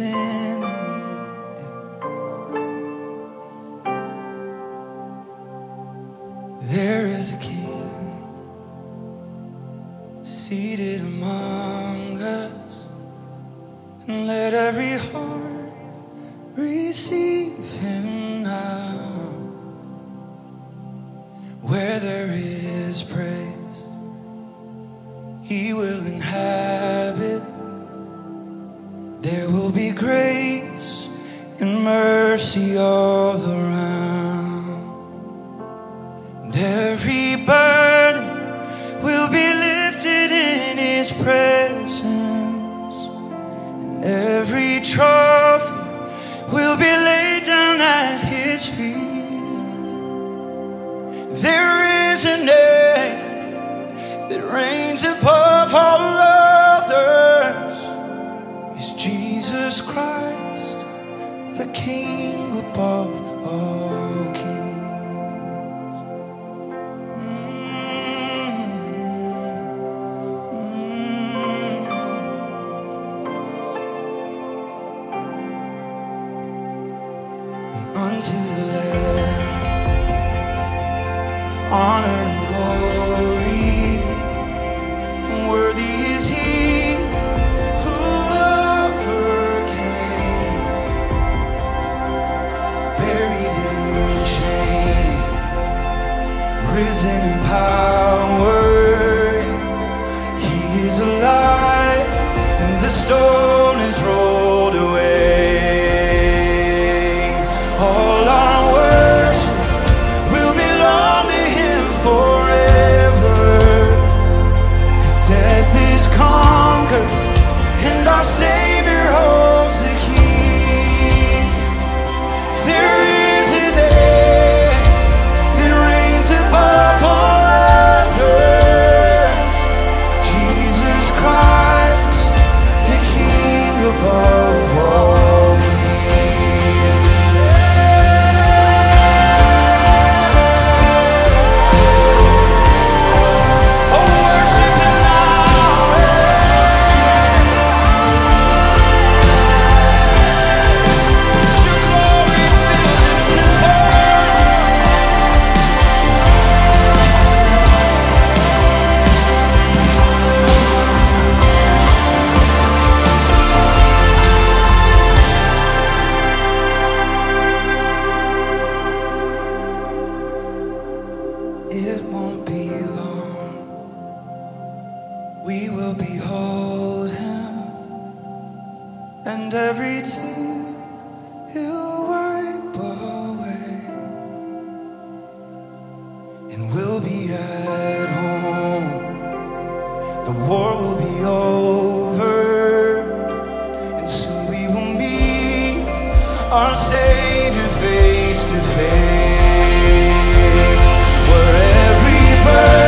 in the room. There is a king seated among us, and let every heart receive him now. Where there is praise, he will inhabit. There will be grace and mercy all around, and every burden will be lifted in his presence, and every trophy will be laid down at his feet. There is a name that reigns above all others. It's Jesus Christ, the King above all kings. Unto the Lamb honor and glory, worthy is he who overcame, buried in shame, risen in power. He is alive, and the stone is rolled away. All our worship will belong to him forever. Death is conquered, and our Savior holds the keys. There is a name that reigns above all others. Jesus Christ, the King above all kings. It won't be long, we will behold him, and every tear he'll wipe away, and we'll be at home. The war will be over, and soon we will meet our Savior face to face. Where every bird